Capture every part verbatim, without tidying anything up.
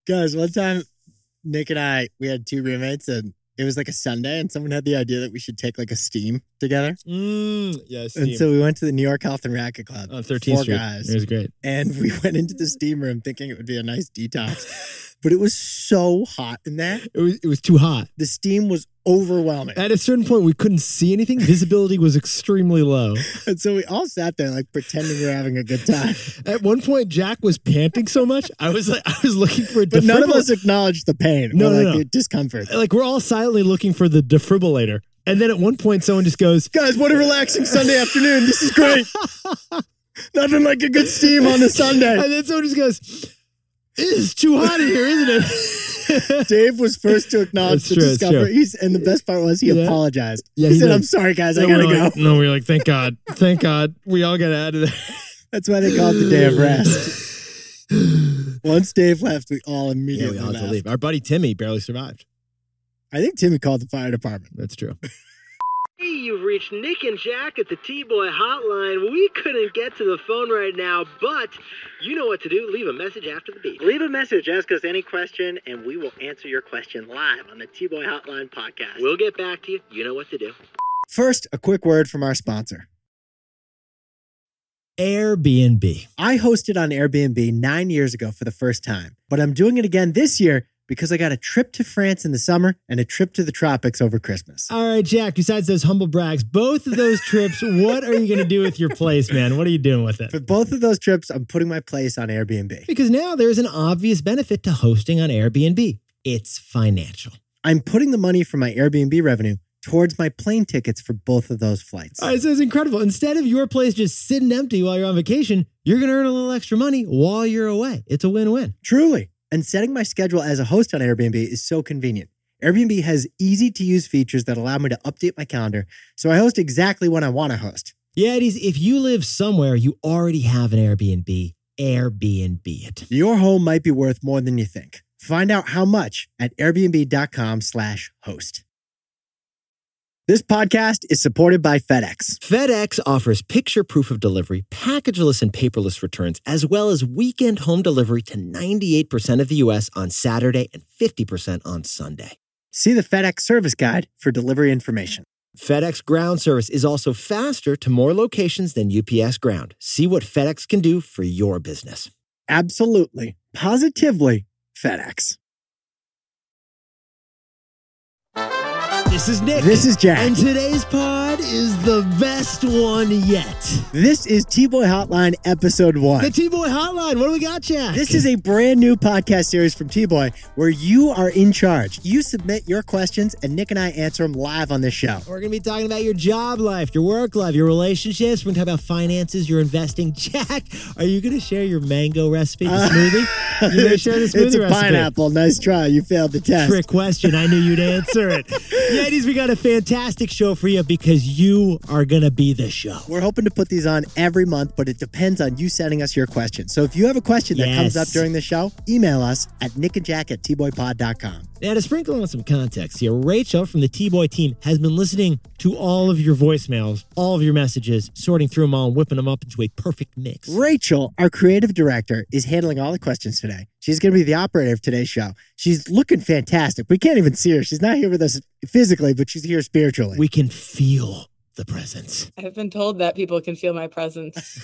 Guys, one time, Nick and I, we had two roommates, and it was like a Sunday, and someone had the idea that we should take like a steam together. Mm, yeah, steam. And so we went to the New York Health and Racquet Club. On thirteenth Four Street. guys. It was great. And we went into the steam room thinking it would be a nice detox. But it was so hot in there. It was, it was too hot. The steam was overwhelming. At a certain point, we couldn't see anything. Visibility was extremely low. And so we all sat there like pretending we were having a good time. At one point, Jack was panting so much, I was like, I was looking for a But none of defibrillator. us acknowledged the pain No, or no, like no. the discomfort. Like, we're all silently looking for the defibrillator. And then at one point, someone just goes, Guys, what a relaxing Sunday afternoon. This is great. Nothing like a good steam on a Sunday. and then someone just goes, it is too hot in here, isn't it? Dave was first to acknowledge It's the true, it's discomfort. true. He's, and the best part was he Yeah. apologized. Yeah, he, he said, did. I'm sorry, guys. I No, gotta we're go. like- no, we were like, thank God. Thank God. We all got out of there. That's why they call it the day of rest. Once Dave left, we all Yeah, immediately we all had to left. leave. Our buddy Timmy barely survived. I think Timmy called the fire department. That's true. Hey, you've reached Nick and Jack at the T-Boy hotline. We couldn't get to the phone right now, but you know what to do. Leave a message after the beep. Leave a message, ask us any question, and we will answer your question live on the T-Boy Hotline podcast. We'll get back to you. You know what to do. First, a quick word from our sponsor. Airbnb. I hosted on Airbnb nine years ago for the first time, but I'm doing it again this year because I got a trip to France in the summer and a trip to the tropics over Christmas. All right, Jack, besides those humble brags, both of those trips, what are you going to do with your place, man? What are you doing with it? For both of those trips, I'm putting my place on Airbnb. Because now there's an obvious benefit to hosting on Airbnb. It's financial. I'm putting the money from my Airbnb revenue towards my plane tickets for both of those flights. All right, so it's incredible. Instead of your place just sitting empty while you're on vacation, you're going to earn a little extra money while you're away. It's a win-win. Truly. And setting my schedule as a host on Airbnb is so convenient. Airbnb has easy-to-use features that allow me to update my calendar, so I host exactly when I want to host. Yeah, it is. If you live somewhere, you already have an Airbnb. Airbnb it. Your home might be worth more than you think. Find out how much at airbnb.com slash host. This podcast is supported by FedEx. FedEx offers picture proof of delivery, packageless and paperless returns, as well as weekend home delivery to ninety-eight percent of the U S on Saturday and fifty percent on Sunday. See the FedEx service guide for delivery information. FedEx Ground service is also faster to more locations than U P S Ground. See what FedEx can do for your business. Absolutely, positively FedEx. This is Nick. This is Jack. And today's pod is the best one yet. This is T-Boy Hotline Episode one. The T-Boy Hotline. What do we got, Jack? This is a brand new podcast series from T-Boy where you are in charge. You submit your questions and Nick and I answer them live on this show. We're going to be talking about your job life, your work life, your relationships. We're going to talk about finances, your investing. Jack, are you going to share your mango recipe, the Uh, smoothie? You're going to share the smoothie It's a recipe? pineapple. Nice try. You failed the test. Trick question. I knew you'd answer it. Ladies, we got a fantastic show for you because you are going to be the show. We're hoping to put these on every month, but it depends on you sending us your questions. So if you have a question that Yes. comes up during the show, email us at nickandjack at tboypod dot com. Now, to sprinkle on some context here, Rachel from the T-Boy team has been listening to all of your voicemails, all of your messages, sorting through them all and whipping them up into a perfect mix. Rachel, our creative director, is handling all the questions today. She's going to be the operator of today's show. She's looking fantastic. We can't even see her. She's not here with us physically, but she's here spiritually. We can feel the presence. I've been told that people can feel my presence.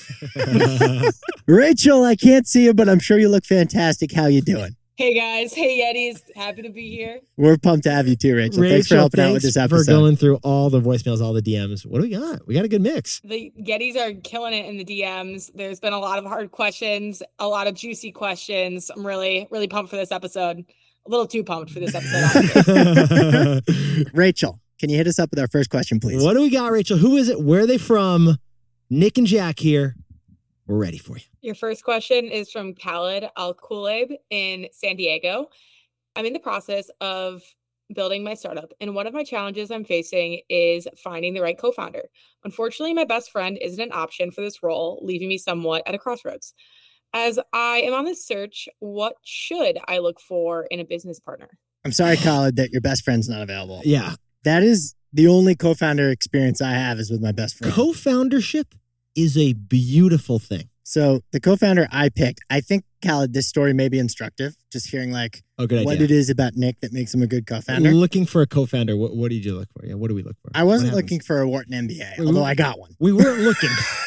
Rachel, I can't see you, but I'm sure you look fantastic. How you doing? Hey guys, hey Yetis, happy to be here. We're pumped to have you too, Rachel. Rachel, thanks for helping out with this thanks episode. for going through all the voicemails, all the D Ms. What do we got? We got a good mix. The Yetis are killing it in the D Ms. There's been a lot of hard questions, a lot of juicy questions. I'm really, really pumped for this episode. A little too pumped for this episode. Rachel, can you hit us up with our first question, please? What do we got, Rachel? Who is it? Where are they from? Nick and Jack here. We're ready for you. Your first question is from Khaled Al-Kuleb in San Diego. I'm in the process of building my startup, and one of my challenges I'm facing is finding the right co-founder. Unfortunately, my best friend isn't an option for this role, leaving me somewhat at a crossroads. As I am on this search, what should I look for in a business partner? I'm sorry, Khaled, that your best friend's not available. Yeah. That is the only co-founder experience I have is with my best friend. Co-foundership is a beautiful thing. So the co-founder I picked, I think, Khaled, this story may be instructive. Just hearing like Oh, good what idea. it is about Nick that makes him a good co-founder. Looking for a co-founder. What, what did you look for? Yeah, what do we look for? I wasn't What happens? looking for a Wharton M B A, Wait, although we- I got one. We weren't looking.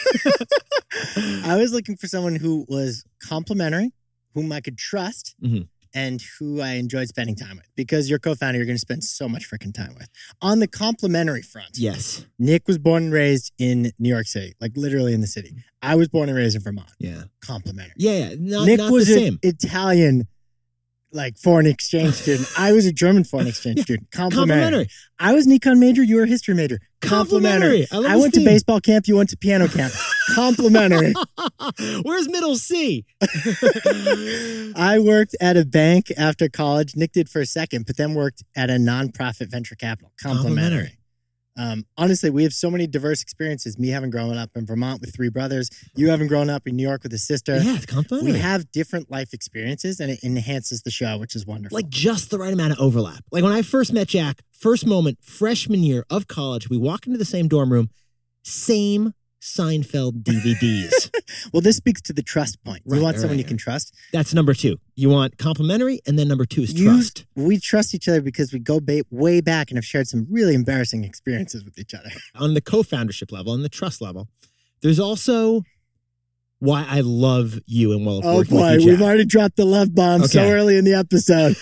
I was looking for someone who was complimentary, whom I could trust, Mhm. and who I enjoyed spending time with. Because your co-founder, you're going to spend so much freaking time with. On the complimentary front, Yes. Nick was born and raised in New York City, like literally in the city. I was born and raised in Vermont. Yeah. Complimentary. Yeah, yeah. Not, Nick not was the an same. Italian, like foreign exchange student. I was a German foreign exchange Yeah. student. Complimentary. Complimentary. I was an econ major. You were a history major. Complimentary. Complimentary. I love I this went to theme. baseball camp. You went to piano camp. Complimentary. Where's middle C? I worked at a bank after college. Nick did for a second, but then worked at a nonprofit venture capital. Complimentary. Um, honestly, we have so many diverse experiences. Me having grown up in Vermont with three brothers, you having grown up in New York with a sister. Yeah, it's complimentary. We have different life experiences, and it enhances the show, which is wonderful. like just the right amount of overlap. Like when I first met Jack, first moment, freshman year of college, we walk into the same dorm room, same Seinfeld D V Ds. well, this speaks to the trust point. You Right, want right, someone right. you can trust. That's number two. You want complimentary, and then number two is You- trust. We trust each other because we go ba- way back and have shared some really embarrassing experiences with each other. On the co-foundership level, on the trust level, there's also why I love you and well Oh working boy, with you, we've Jack. already dropped the love bomb so Okay. early in the episode.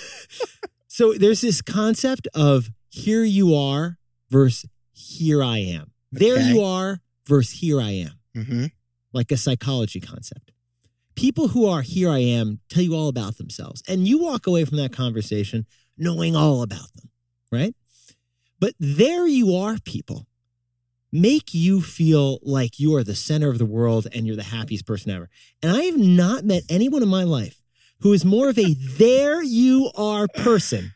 So there's this concept of here you are versus here I am. There Okay. you are versus here I am. Mm-hmm. Like a psychology concept. People who are here I am tell you all about themselves. And you walk away from that conversation knowing all about them, right? But there you are people make you feel like you are the center of the world and you're the happiest person ever. And I have not met anyone in my life who is more of a there you are person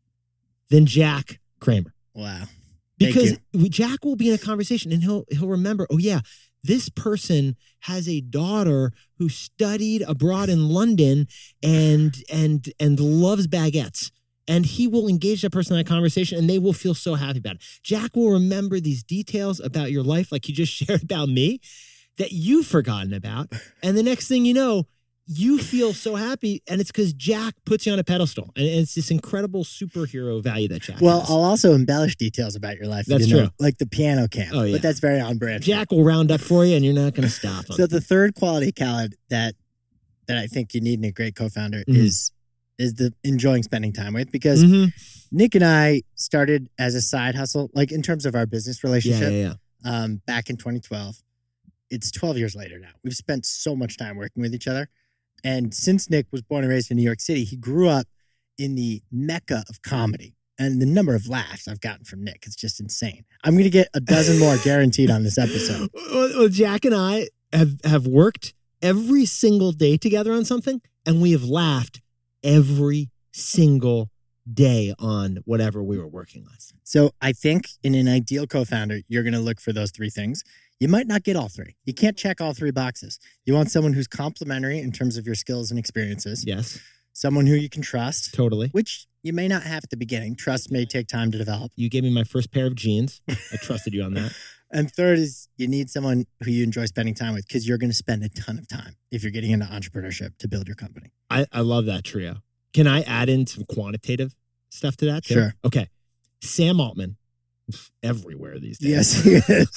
than Jack Kramer. Wow. Thank Because we- Jack will be in a conversation and he'll he'll remember, oh yeah, this person has a daughter who studied abroad in London and and and loves baguettes. And he will engage that person in that conversation and they will feel so happy about it. Jack will remember these details about your life, like you just shared about me, that you've forgotten about. And the next thing you know, you feel so happy, and it's because Jack puts you on a pedestal. And it's this incredible superhero value that Jack Well, has. I'll also embellish details about your life. if That's you know, true. like the piano camp. Oh, yeah. But that's very on brand. Jack will round up for you, and you're not going to stop him. So the third quality, Khaled, that that I think you need in a great co-founder Mhm. is is the enjoying spending time with. Because Mhm. Nick and I started as a side hustle, like in terms of our business Yeah, relationship, yeah, yeah. um, back in twenty twelve. It's twelve years later now. We've spent so much time working with each other. And since Nick was born and raised in New York City, he grew up in the mecca of comedy. And the number of laughs I've gotten from Nick is just insane. I'm going to get a dozen more guaranteed on this episode. Well, well, Jack and I have, have worked every single day together on something, and we have laughed every single day on whatever we were working on. So I think in an ideal co-founder, you're going to look for those three things. You might not get all three. You can't check all three boxes. You want someone who's complimentary in terms of your skills and experiences. Yes, Someone who you can trust, totally. which you may not have at the beginning. Trust may take time to develop. You gave me my first pair of jeans. I trusted you on that. And third is you need someone who you enjoy spending time with because you're going to spend a ton of time if you're getting into entrepreneurship to build your company. I, I love that trio. Can I add in some quantitative stuff to that? too? Sure. Okay. Sam Altman, everywhere these days. Yes, he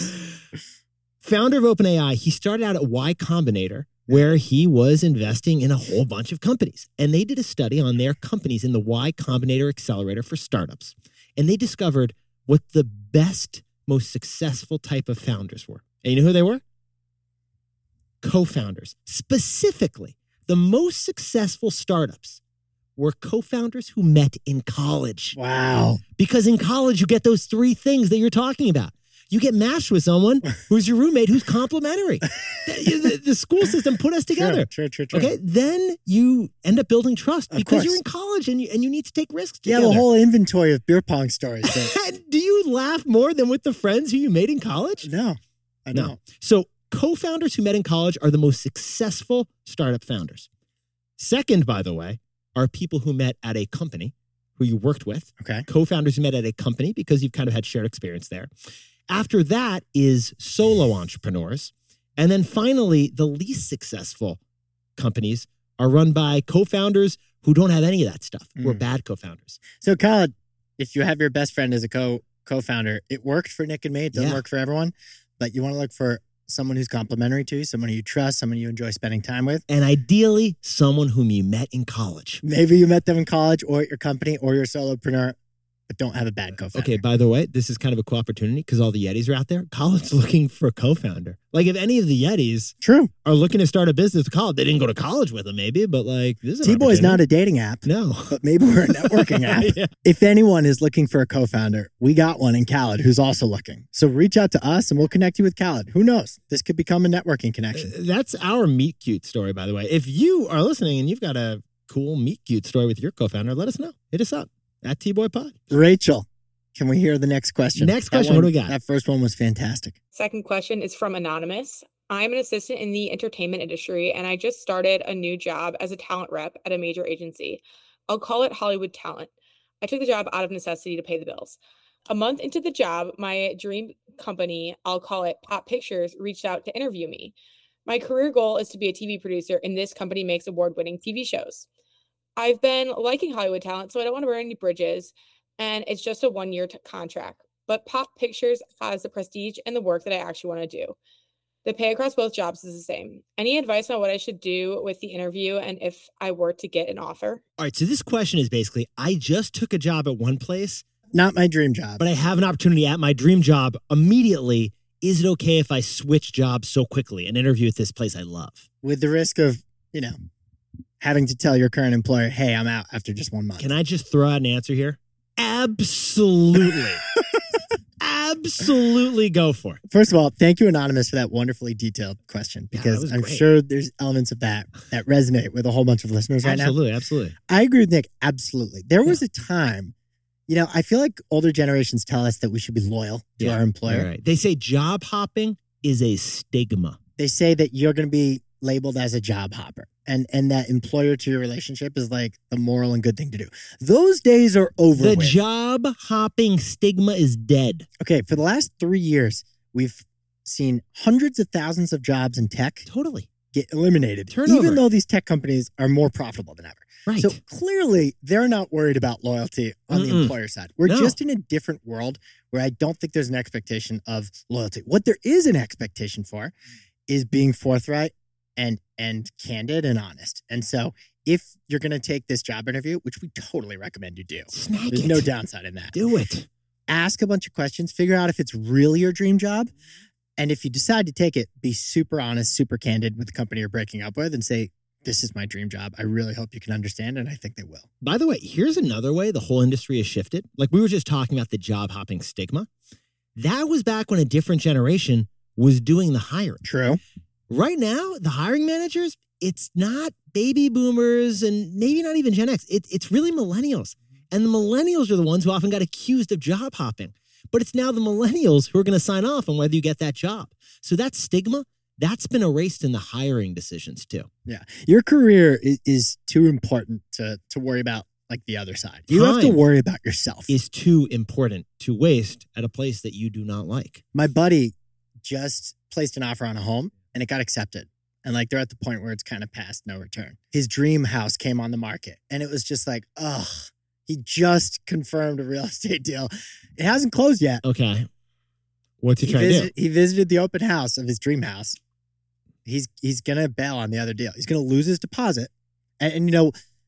is. Founder of OpenAI, he started out at Y Combinator, where he was investing in a whole bunch of companies. And they did a study on their companies in the Y Combinator Accelerator for startups. And they discovered what the best, most successful type of founders were. And you know who they were? Co-founders. Specifically, the most successful startups were co-founders who met in college. Wow. Because in college, you get those three things that you're talking about. You get matched with someone who's your roommate who's complimentary. the, the, the school system put us together. True, true, true. Okay, then you end up building trust Of because course. you're in college and you and you need to take risks Yeah, together. the whole inventory of beer pong stories. that- Do you laugh more than with the friends who you made in college? no, I No. don't. So co-founders who met in college are the most successful startup founders. Second, by the way, are people who met at a company who you worked with. Okay. Co-founders who met at a company because you've kind of had shared experience there. After that is solo entrepreneurs. And then finally, the least successful companies are run by co-founders who don't have any of that stuff, who are Mm. bad co-founders. So, Khaled, if you have your best friend as a co co-founder, it worked for Nick and me. It doesn't Yeah. work for everyone, but you want to look for someone who's complimentary to you, someone you trust, someone you enjoy spending time with. And ideally, someone whom you met in college. Maybe you met them in college or at your company or you're a solopreneur, but don't have a bad co-founder. Okay, by the way, this is kind of a cool opportunity because all the Yetis are out there. Khaled's looking for a co-founder. Like if any of the Yetis True. are looking to start a business with Khaled, they didn't go to college with him maybe, but like this is an T-Boy's not opportunity. a dating app, No. but maybe we're a networking app. Yeah. If anyone is looking for a co-founder, we got one in Khaled who's also looking. So reach out to us and we'll connect you with Khaled. Who knows? This could become a networking connection. Uh, That's our meet cute story, by the way. If you are listening and you've got a cool meet cute story with your co-founder, let us know. Hit us up at T-Boy Pod. Rachel, can we hear the next question? Next That question, one- what do we got? That first one was fantastic. Second question is from Anonymous. I'm an assistant in the entertainment industry, and I just started a new job as a talent rep at a major agency. I'll call it Hollywood Talent. I took the job out of necessity to pay the bills. A month into the job, my dream company, I'll call it Pop Pictures, reached out to interview me. My career goal is to be a T V producer, and this company makes award-winning T V shows. I've been liking Hollywood Talent, so I don't want to burn any bridges, and it's just a one-year t- contract. But Pop Pictures has the prestige and the work that I actually want to do. The pay across both jobs is the same. Any advice on what I should do with the interview and if I were to get an offer? All right, so this question is basically, I just took a job at one place, Not my dream job. but I have an opportunity at my dream job immediately. Is it okay if I switch jobs so quickly and interview at this place I love? with the risk of, you know, having to tell your current employer, hey, I'm out after just one month. Can I just throw out an answer here? Absolutely. Absolutely go for it. First of all, thank you, Anonymous, for that wonderfully detailed question, Yeah, that because was I'm great. sure there's elements of that that resonate with a whole bunch of listeners right now. Absolutely, absolutely. I agree with Nick. Absolutely. There was a time, you know, I feel like older generations tell us that we should be loyal to Yeah, our employer. All right. They say job hopping is a stigma. They say that you're going to be labeled as a job hopper, and and that employer to your relationship is like the moral and good thing to do. Those days are over The with. job hopping stigma is dead. Okay, for the last three years, we've seen hundreds of thousands of jobs in tech Totally. get eliminated, Turnover. even though these tech companies are more profitable than ever. Right. So clearly, they're not worried about loyalty on the Mm-mm. employer side. We're No. just in a different world where I don't think there's an expectation of loyalty. What there is an expectation for is being forthright and and candid and honest. And so, if you're going to take this job interview, which we totally recommend you do, Snag there's it. no downside in that. Do it. Ask a bunch of questions, figure out if it's really your dream job. And if you decide to take it, be super honest, super candid with the company you're breaking up with and say, this is my dream job. I really hope you can understand. And I think they will. By the way, here's another way the whole industry has shifted. Like we were just talking about the job hopping stigma. That was back when a different generation was doing the hiring. True. Right now, the hiring managers, it's not baby boomers and maybe not even Gen X. It, it's really millennials. And the millennials are the ones who often got accused of job hopping. But it's now the millennials who are going to sign off on whether you get that job. So that stigma, that's been erased in the hiring decisions too. Yeah. Your career is, is too important to, to worry about like the other side. You have to Time worry about yourself. Is too important to waste at a place that you do not like. My buddy just placed an offer on a home and it got accepted. And like they're at the point where it's kind of past no return. His dream house came on the market and it was just like, ugh, he just confirmed a real estate deal. It hasn't closed yet. Okay. What's he, He, trying visit, to do? he visited the open house of his dream house. He's he's gonna bail on the other deal. He's gonna lose his deposit. And, and you know,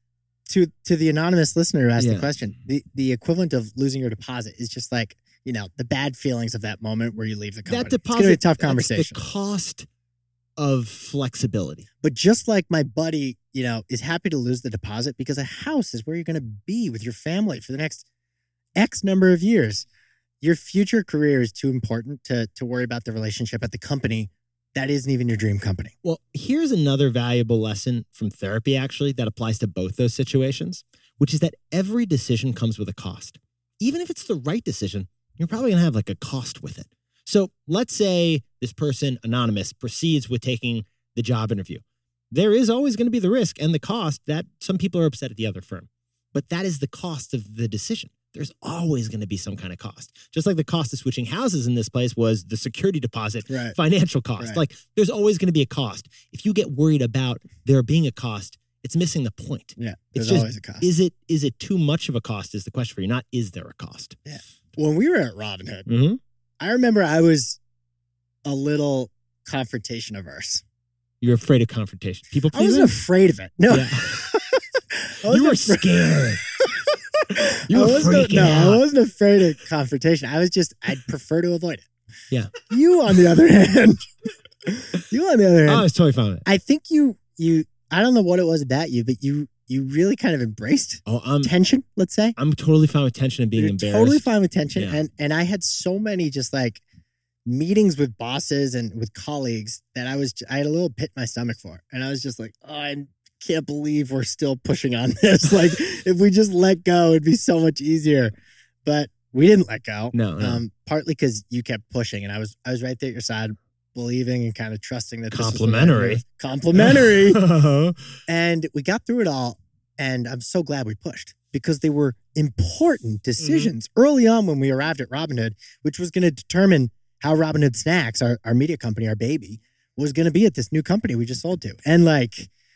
to to the anonymous listener who asked Yeah. the question, the, the equivalent of losing your deposit is just like, you know, the bad feelings of that moment where you leave the company. That deposit, it's gonna be a tough that's conversation. the cost of flexibility. But just like my buddy, you know, is happy to lose the deposit because a house is where you're going to be with your family for the next X number of years. Your future career is too important to to worry about the relationship at the company that isn't even your dream company. Well, here's another valuable lesson from therapy, actually, that applies to both those situations, which is that every decision comes with a cost. Even if it's the right decision, you're probably going to have like a cost with it. So let's say this person, anonymous, proceeds with taking the job interview. There is always going to be the risk and the cost that some people are upset at the other firm. But that is the cost of the decision. there's always going to be some kind of cost. Just like the cost of switching houses in this place was the security deposit, Right. financial cost. Right. Like there's always going to be a cost. If you get worried about there being a cost, it's missing the point. Yeah, It's there's just, always a cost. is it is it too much of a cost is the question for you, not is there a cost? When we were at Robinhood, Mm-hmm. I remember I was a little confrontation averse. You're afraid of confrontation. People I wasn't pleasing? afraid of it. No. Yeah. I You wasn't were afraid- scared. You I were wasn't- freaking no, I out. wasn't afraid of confrontation. I was just, I'd prefer to avoid it. Yeah. You, on the other hand, you, on the other Oh, I hand, was totally fine with it. I think you, you, I don't know what it was about you, but you, you really kind of embraced Oh, I'm tension, let's say. I'm totally fine with tension and being You're embarrassed. totally fine with tension. Yeah. And, and I had so many just like meetings with bosses and with colleagues that I was, I had a little pit in my stomach for. And I was just like, oh, I can't believe we're still pushing on this. Like if we just let go, it'd be so much easier. But we didn't let go. No, no. Um, partly because you kept pushing, and I was I was right there at your side, believing and kind of trusting that this was the right Complimentary. move. Complimentary. And we got through it all, and I'm so glad we pushed because they were important decisions early on when we arrived at Robinhood, which was going to determine how Robinhood Snacks, our, our media company, our baby, was going to be at this new company we just sold to. And like,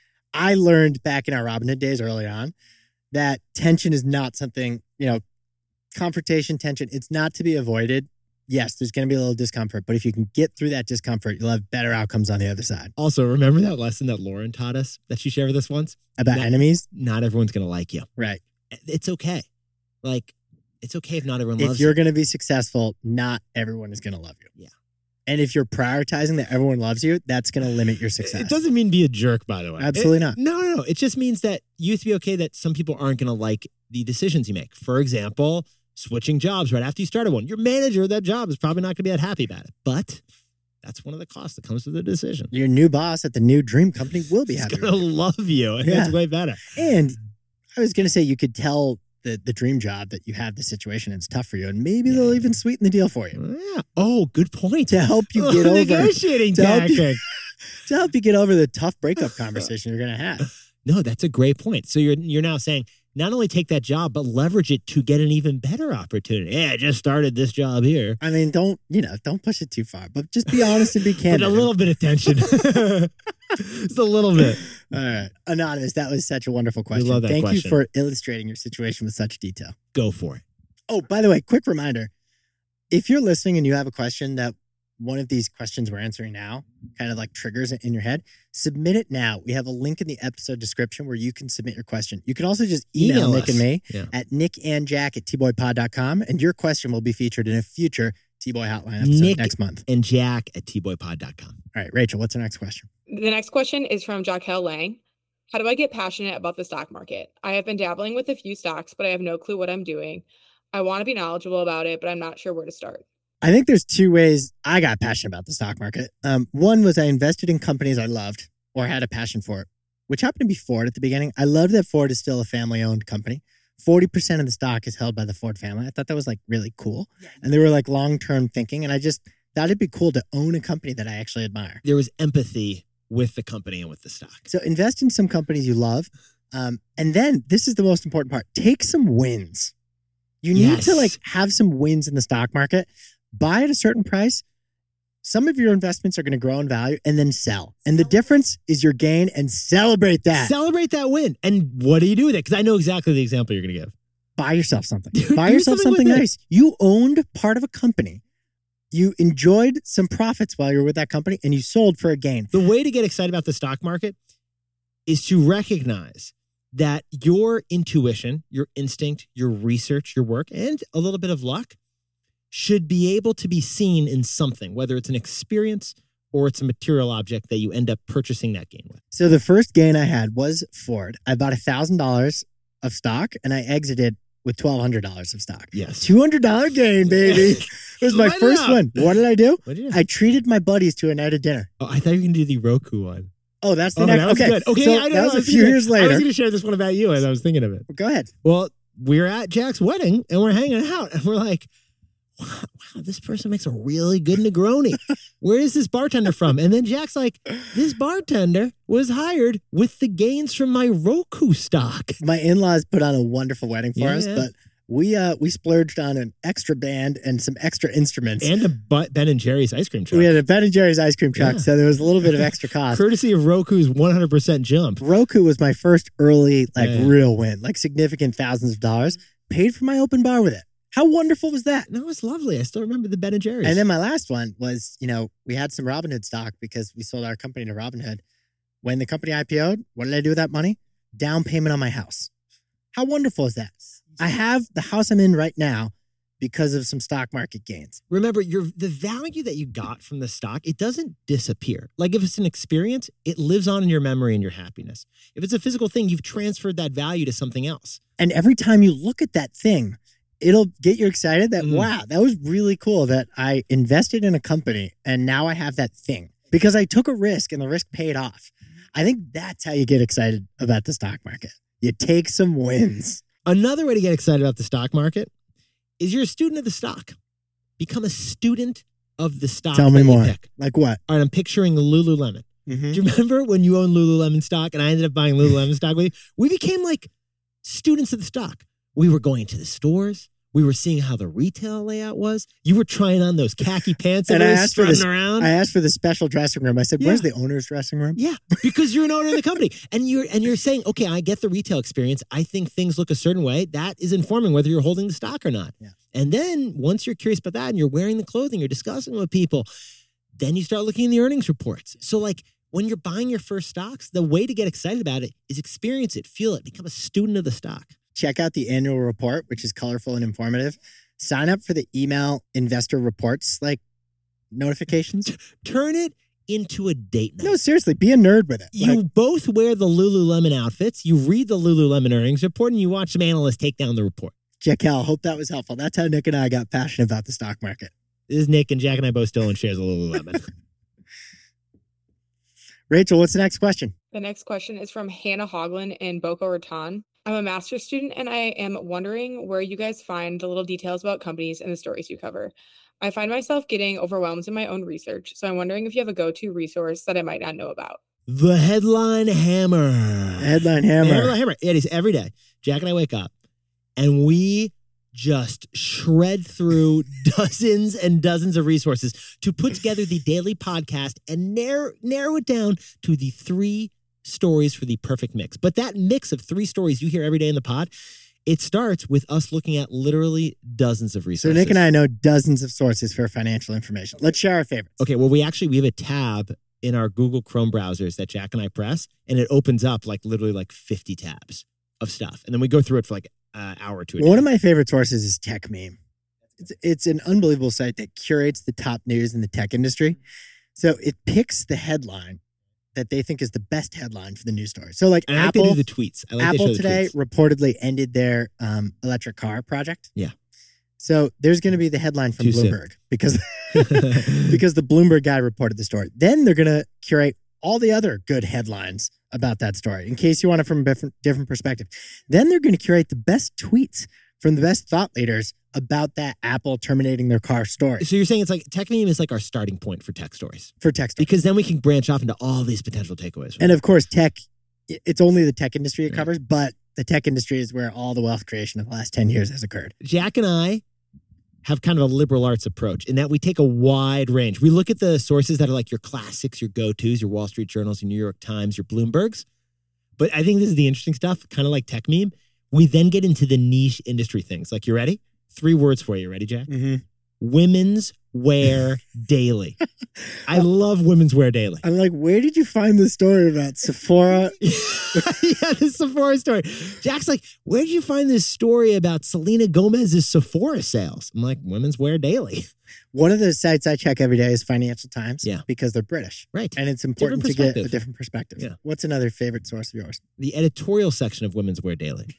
I learned back in our Robinhood days early on that tension is not something, you know, confrontation, tension, it's not to be avoided. Yes, there's going to be a little discomfort, but if you can get through that discomfort, you'll have better outcomes on the other side. Also, remember that lesson that Lauren taught us that she shared with us once? About Not- enemies, Not everyone's going to like you. right? It's okay. Like, it's okay if not everyone If loves you're you. going to be successful, not everyone is going to love you. Yeah. And if you're prioritizing that everyone loves you, that's going to limit your success. It doesn't mean be a jerk, by the way. Absolutely It- not. No, no, no. It just means that you have to be okay that some people aren't going to like the decisions you make. For example, switching jobs right after you started one. Your manager of that job is probably not going to be that happy about it. But that's one of the costs that comes with the decision. Your new boss at the new dream company will be He's happy. going to with you. love you. And Yeah. it's way better. And I was going to say, you could tell the, the dream job that you have the situation and it's tough for you. And maybe they'll Yeah. even sweeten the deal for you Yeah. Oh, good point. to help you Oh, get over negotiating to help you- tactic. to help you get over the tough breakup conversation you're going to have. No, that's a great point. So you're you're now saying not only take that job, but leverage it to get an even better opportunity. Yeah, I just started this job here. I mean, don't, you know, don't push it too far, but just be honest and be But candid. a little bit of tension. Just a little bit. All right. Anonymous, that was such a wonderful question. love that Thank question. you for illustrating your situation with such detail. Go for it. Oh, by the way, quick reminder. If you're listening and you have a question that one of these questions we're answering now kind of like triggers it in your head, submit it now. We have a link in the episode description where you can submit your question. You can also just email, Email Nick us. and me Yeah. at nickandjack at t boy pod dot com, and your question will be featured in a future T-Boy Hotline episode Nick- next month. And Jack at t boy pod dot com. All right, Rachel, what's our next question? The next question is from Jaquel Lang. How do I get passionate about the stock market? I have been dabbling with a few stocks, but I have no clue what I'm doing. I want to be knowledgeable about it, but I'm not sure where to start. I think there's two ways I got passionate about the stock market. Um, one was I invested in companies I loved or had a passion for, which happened to be Ford at the beginning. I love that Ford is still a family-owned company. forty percent of the stock is held by the Ford family. I thought that was like really cool. And they were like long-term thinking. And I just thought it'd be cool to own a company that I actually admire. There was empathy with the company and with the stock. So invest in some companies you love. Um, and then this is the most important part. Take some wins. You need Yes. to like have some wins in the stock market. Buy at a certain price. Some of your investments are going to grow in value and then sell. And the difference is your gain, and celebrate that. Celebrate that win. And what do you do with it? Because I know exactly the example you're going to give. Buy yourself something. Do Buy yourself something with something it. nice. You owned part of a company. You enjoyed some profits while you were with that company and you sold for a gain. The way to get excited about the stock market is to recognize that your intuition, your instinct, your research, your work, and a little bit of luck should be able to be seen in something, whether it's an experience or it's a material object that you end up purchasing that gain with. So the first gain I had was Ford. I bought one thousand dollars of stock and I exited with twelve hundred dollars of stock. Yes. two hundred dollars gain, baby. It was my Light it first up. one. What did I do? What did you do? I treated my buddies to a night of dinner. Oh, I thought you were going to do the Roku one. Oh, that's the Oh, next. that was okay. good. Okay, so I know, that was I a was few gonna- years I was later. going to share this one about you as I was thinking of it. Go ahead. Well, we were at Jack's wedding and we're hanging out and we're like, wow, wow, this person makes a really good Negroni. Where is this bartender from? And then Jack's like, this bartender was hired with the gains from my Roku stock. My in-laws put on a wonderful wedding for Yeah, us, yeah. but we uh we splurged on an extra band and some extra instruments. And a Bu- Ben and Jerry's ice cream truck. We had a Ben and Jerry's ice cream truck, Yeah. so there was a little bit of extra cost. Courtesy of Roku's one hundred percent jump. Roku was my first early, like, Yeah, yeah. real win, like significant thousands of dollars. Paid for my open bar with it. How wonderful was that? No, it's lovely. I still remember the Ben and Jerry's. And then my last one was, you know, we had some Robinhood stock because we sold our company to Robinhood. When the company I P O'd, what did I do with that money? Down payment on my house. How wonderful is that? I have the house I'm in right now because of some stock market gains. Remember, your the value that you got from the stock, it doesn't disappear. Like if it's an experience, it lives on in your memory and your happiness. If it's a physical thing, you've transferred that value to something else. And every time you look at that thing, it'll get you excited that, Mm. wow, that was really cool that I invested in a company and now I have that thing because I took a risk and the risk paid off. I think that's how you get excited about the stock market. You take some wins. Another way to get excited about the stock market is you're a student of the stock. Become a student of the stock. Tell me that you more. pick. Like what? All right, I'm picturing Lululemon. Mm-hmm. Do you remember when you owned Lululemon stock and I ended up buying Lululemon stock with you? We became like students of the stock. We were going to the stores. We were seeing how the retail layout was. You were trying on those khaki pants that And I were asked for strutting this- around. I asked for the special dressing room. I said, where's Yeah. the owner's dressing room? Yeah, because you're an owner of the company, and you're and you're saying, okay, I get the retail experience. I think things look a certain way. That is informing whether you're holding the stock or not. Yeah. And then once you're curious about that, and you're wearing the clothing, you're discussing with people, then you start looking in the earnings reports. So like when you're buying your first stocks, the way to get excited about it is experience it, feel it, become a student of the stock. Check out the annual report, which is colorful and informative. Sign up for the email investor reports, like notifications. Turn it into a date night. No, seriously, be a nerd with it. You Like, both wear the Lululemon outfits. You read the Lululemon earnings report, and you watch some analysts take down the report. Jackal, hope that was helpful. That's how Nick and I got passionate about the stock market. This is Nick, and Jack and I both still own shares of Lululemon. Rachel, what's the next question? The next question is from Hannah Hoglin in Boca Raton. I'm a master's student and I am wondering where you guys find the little details about companies and the stories you cover. I find myself getting overwhelmed in my own research, so I'm wondering if you have a go-to resource that I might not know about. The Headline Hammer. Headline The hammer. Headline Hammer. It is every day. Jack and I wake up, and we just shred through dozens and dozens of resources to put together the daily podcast and narrow, narrow it down to the three stories for the perfect mix. But that mix of three stories you hear every day in the pod, it starts with us looking at literally dozens of So resources. Nick and I know dozens of sources for financial information. Let's share our favorites. Okay, well, we actually, we have a tab in our Google Chrome browsers that Jack and I press, and it opens up like literally like fifty tabs of stuff. And then we go through it for like an hour or two. a One day. of my favorite sources is TechMeme. It's, it's an unbelievable site that curates the top news in the tech industry. So it picks the headline that they think is the best headline for the news story. So like And I like Apple, they do the tweets. I like they Apple show the today tweets. reportedly ended their um, electric car project. Yeah. So there's going to be the headline from Too soon. Bloomberg because because the Bloomberg guy reported the story. Then they're going to curate all the other good headlines about that story in case you want it from a different, different perspective. Then they're going to curate the best tweets from the best thought leaders about that Apple terminating their car story So you're saying it's like tech meme is like our starting point for tech stories, for tech stories. because then we can branch off into all these potential takeaways. And of course, tech, it's only the tech industry it Right. covers, but the tech industry is where all the wealth creation of the last ten years has occurred. Jack and I have kind of a liberal arts approach in that we take a wide range. We look at the sources that are like your classics, your go-tos, your Wall Street Journals, your New York Times, your Bloombergs. But I think this is the interesting stuff, kind of like tech meme. We then get into the niche industry things. Like, you ready? Three words for you. Ready, Jack? Mm-hmm. Women's Wear Daily. I love Women's Wear Daily. I'm like, where did you find the story about Sephora? Yeah, the Sephora story. Jack's like, where did you find this story about Selena Gomez's Sephora sales? I'm like, Women's Wear Daily. One of the sites I check every day is Financial Times. Yeah. Because they're British. Right. And it's important to Different get a perspective. different perspective. Yeah. What's another favorite source of yours? The editorial section of Women's Wear Daily.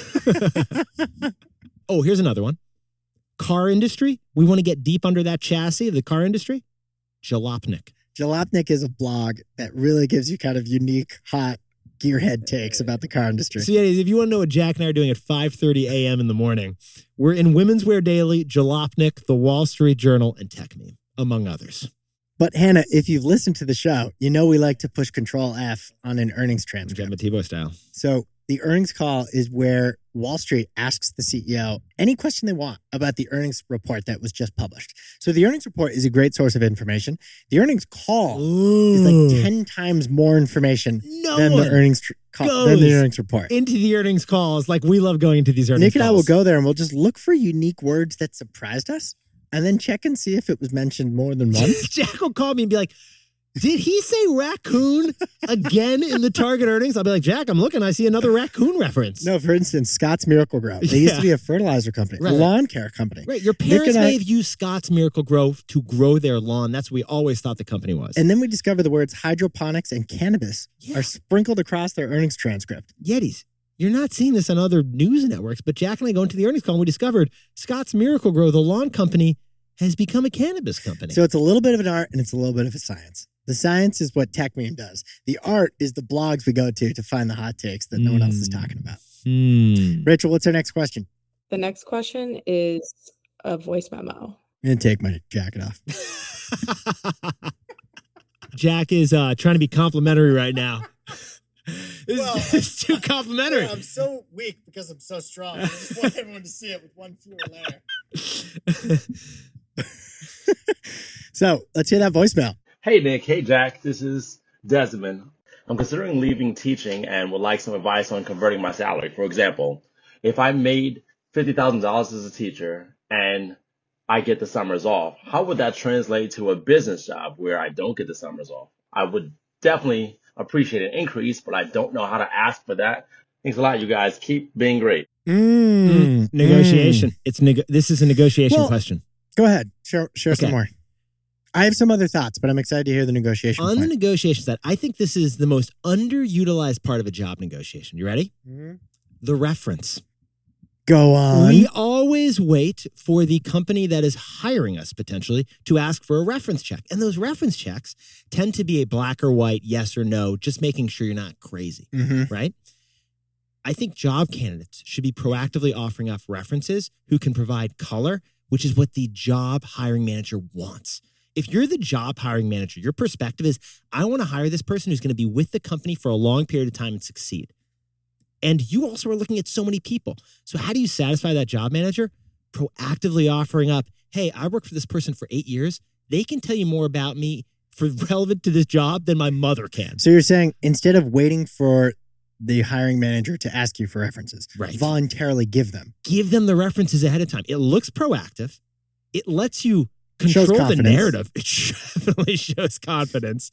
Oh, here's another one. Car industry. We want to get deep under that chassis of the car industry. Jalopnik. Jalopnik is a blog that really gives you kind of unique, hot gearhead takes about the car industry. So yeah, if you want to know what Jack and I are doing at five thirty a.m. in the morning, we're in Women's Wear Daily, Jalopnik, The Wall Street Journal, and TechMeme, among others. But Hannah, if you've listened to the show, you know we like to push Control F on an earnings transcript. Gemma Tebow style. So the earnings call is where Wall Street asks the C E O any question they want about the earnings report that was just published. So the earnings report is a great source of information. The earnings call Ooh. is like ten times more information no than one the earnings tr- call, goes than the earnings report. into the earnings calls like we love going into these earnings Nick calls. and I will go there and we'll just look for unique words that surprised us and then check and see if it was mentioned more than once. Jack will call me and be like, did he say raccoon again in the target earnings? I'll be like, Jack, I'm looking. I see another raccoon reference. No, for instance, Scott's Miracle Grow. They used Yeah. to be a fertilizer company, Right. a lawn care company. Right. Your parents and I- may have used Scott's Miracle Grow to grow their lawn. That's what we always thought the company was. And then we discover the words hydroponics and cannabis Yeah. are sprinkled across their earnings transcript. Yetis, you're not seeing this on other news networks, but Jack and I go into the earnings call and we discovered Scott's Miracle Grow, the lawn company, has become a cannabis company. So it's a little bit of an art and it's a little bit of a science. The science is what Tech Meme does. The art is the blogs we go to to find the hot takes that no one else is talking about. Hmm. Rachel, what's our next question? The next question is a voice memo. I'm going to take my jacket off. Jack is uh, trying to be complimentary right now. This Well, is too complimentary. I'm so weak because I'm so strong. I just want everyone to see it with one fewer layer. So let's hear that voicemail. Hey Nick, hey Jack, this is Desmond. I'm considering leaving teaching and would like some advice on converting my salary. For example, if I made fifty thousand dollars as a teacher and I get the summers off, how would that translate to a business job where I don't get the summers off? I would definitely appreciate an increase, but I don't know how to ask for that. Thanks a lot, you guys. Keep being great. Mm, Negotiation. mm. It's neg- This is a negotiation Well, question. Go ahead. Share, share some Okay. more. I have some other thoughts, but I'm excited to hear the negotiation. On the point. negotiation side, I think this is the most underutilized part of a job negotiation. You ready? Mhm. The reference. Go on. We always wait for the company that is hiring us potentially to ask for a reference check. And those reference checks tend to be a black or white, yes or no, just making sure you're not crazy, Mhm. right? I think job candidates should be proactively offering up references who can provide color, which is what the job hiring manager wants. If you're the job hiring manager, your perspective is, I want to hire this person who's going to be with the company for a long period of time and succeed. And you also are looking at so many people. So how do you satisfy that job manager? Proactively offering up, hey, I worked for this person for eight years. They can tell you more about me for relevant to this job than my mother can. So you're saying instead of waiting for the hiring manager to ask you for references, Right. voluntarily give them. Give them the references ahead of time. It looks proactive. It lets you Shows control the confidence. narrative. It definitely shows confidence.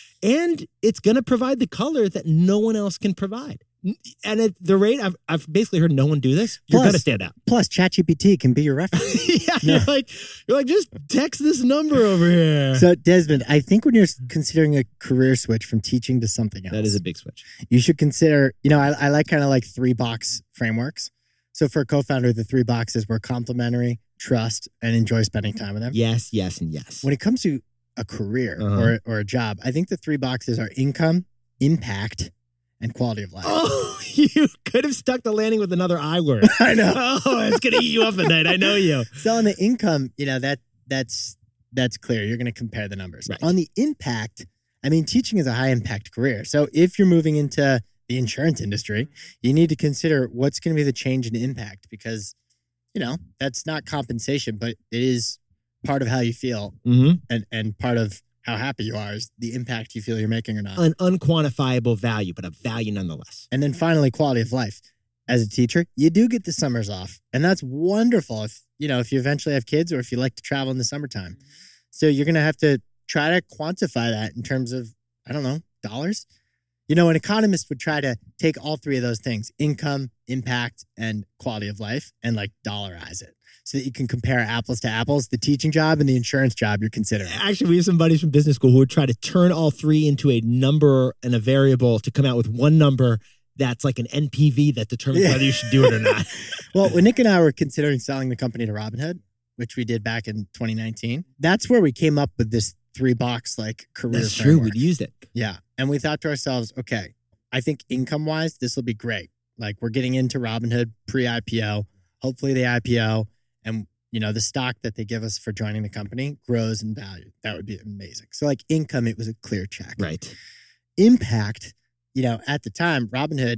And it's going to provide the color that no one else can provide. And at the rate, I've, I've basically heard no one do this. You're Plus- going to stand out. Plus, ChatGPT can be your reference. yeah, No. you're like, you're like, just text this number over here. So, Desmond, I think when you're considering a career switch from teaching to something else, that is a big switch. you should consider, you know, I, I like kind of like three box frameworks. So for a co-founder, the three boxes were complimentary, trust, and enjoy spending time with them. Yes, yes, and yes. When it comes to a career Uh-huh. or, or a job, I think the three boxes are income, impact, and quality of life. Oh, you could have stuck the landing with another I word. I know. Oh, it's going to eat you up at night. I know you. So on the income, you know, that that's that's clear. You're going to compare the numbers. Right. On the impact, I mean, teaching is a high impact career. So if you're moving into the insurance industry, you need to consider what's going to be the change in impact because, you know, that's not compensation, but it is part of how you feel Mm-hmm. and, and part of how happy you are is the impact you feel you're making or not. An unquantifiable value, but a value nonetheless. And then finally, quality of life. As a teacher, you do get the summers off. And that's wonderful if, you know, if you eventually have kids or if you like to travel in the summertime. So you're going to have to try to quantify that in terms of, I don't know, dollars. You know, an economist would try to take all three of those things, income, impact, and quality of life, and like dollarize it so that you can compare apples to apples, the teaching job and the insurance job you're considering. Actually, we have some buddies from business school who would try to turn all three into a number and a variable to come out with one number that's like an N P V that determines Yeah. whether you should do it or not. Well, when Nick and I were considering selling the company to Robinhood, which we did back in twenty nineteen, that's where we came up with this three box like career That's true. framework. We'd used it. Yeah. And we thought to ourselves, okay, I think income wise, this will be great. Like we're getting into Robinhood pre I P O, hopefully the I P O and, you know, the stock that they give us for joining the company grows in value. That would be amazing. So like income, it was a clear check. Right. Impact, you know, at the time, Robinhood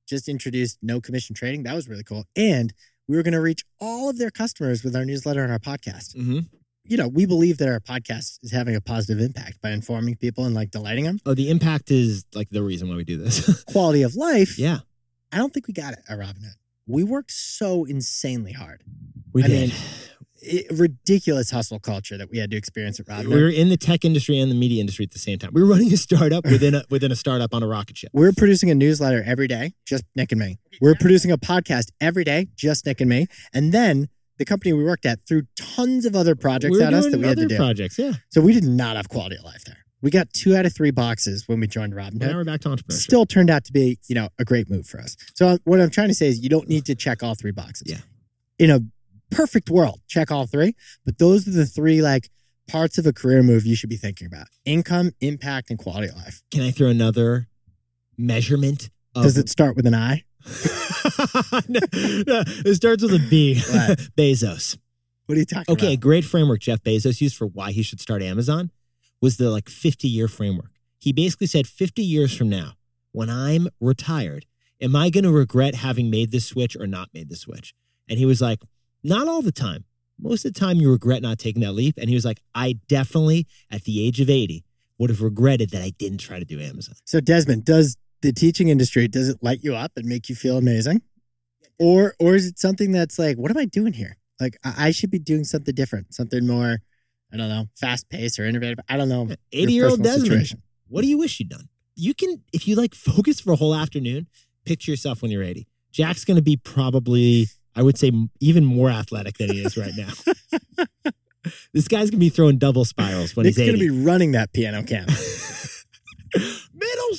just introduced no commission trading. That was really cool. And we were going to reach all of their customers with our newsletter and our podcast. Mm-hmm. You know, we believe that our podcast is having a positive impact by informing people and like delighting them. Oh, the impact is like the reason why we do this. Quality of life. Yeah. I don't think we got it at Robinhood. We work so insanely hard. We I did. mean, it, ridiculous hustle culture that we had to experience at Robinhood. We were in the tech industry and the media industry at the same time. We were running a startup within a within a startup on a rocket ship. We're producing a newsletter every day, just Nick and me. We're producing a podcast every day, just Nick and me. And then the company we worked at threw tons of other projects we were at us doing that we had other to do. projects, yeah. So we did not have quality of life there. We got two out of three boxes when we joined Now Robinhood. we're back to entrepreneurship. Still turned out to be, you know, a great move for us. So what I'm trying to say is you don't need to check all three boxes. Yeah. In a perfect world, check all three. But those are the three like parts of a career move you should be thinking about: income, impact, and quality of life. Can I throw another measurement? Of... Does it start with an I? no, no, it starts with a B. What? Bezos. What are you talking Okay, a about? great framework Jeff Bezos used for why he should start Amazon was the like fifty-year framework. He basically said fifty years from now, when I'm retired, am I going to regret having made this switch or not made the switch? And he was like, not all the time. Most of the time you regret not taking that leap. And he was like, I definitely, at the age of eighty, would have regretted that I didn't try to do Amazon. So Desmond, does the teaching industry, does it light you up and make you feel amazing? Or or is it something that's like, what am I doing here? Like, I I should be doing something different, something more, I don't know, fast paced or innovative. I don't know. your eighty-year-old personal Desmond, situation. what do you wish you'd done? You can, if you like focus for a whole afternoon, picture yourself when you're eighty. Jack's going to be probably, I would say, even more athletic than he is right now. This guy's going to be throwing double spirals when Nick's he's going eighty. to be running that piano camp. Middle